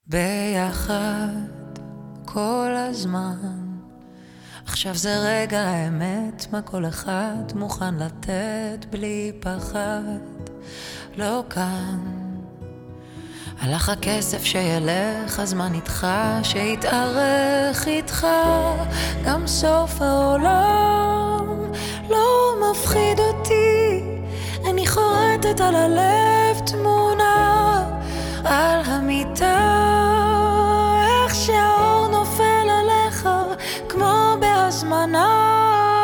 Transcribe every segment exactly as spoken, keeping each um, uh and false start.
ביחד כל הזמן. עכשיו זה רגע האמת, מה כל אחד מוכן לתת בלי פחד. לא כאן הלך הכסף שילך, הזמן איתך שיתארך איתך. גם סוף העולם לא מפחיד אותי, אני חורטת על הלב תמונה על המיטה, איך שהאור נופל עליך כמו בהזמנה.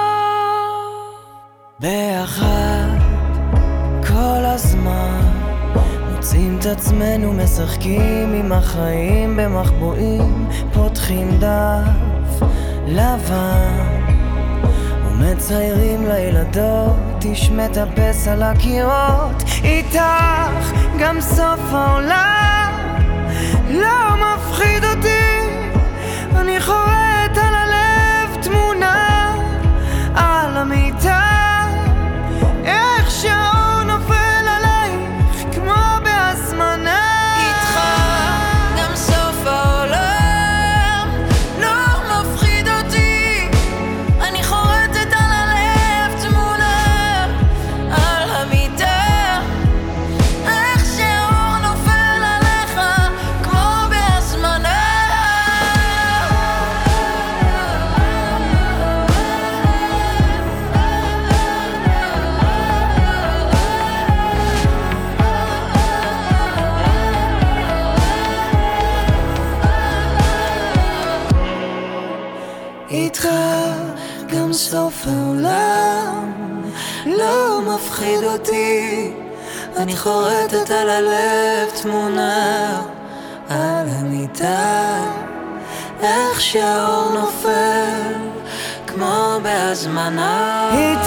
ביחד כל הזמן מוצאים את עצמנו משחקים עם החיים במחבואים, פותחים דף לבן ומציירים לילדות, איש מטפס על הקירות. איתך גם סוף העולם לא מפחיד אותי, אני חורט על הלב תמונה על המיטה, איך שהאור נופל עלייך כמו בהזמנה. איתך גם סוף העולם לא מפחיד אותי, אני חורטת על הלב תמונה על המיטה, איך שהאור נופל עליך כמו בהזמנה. איתך גם סוף העולם לא מפחיד אותי, אני חורטת על הלב תמונה על המיטה, איך שהאור נופל כמו בהזמנה.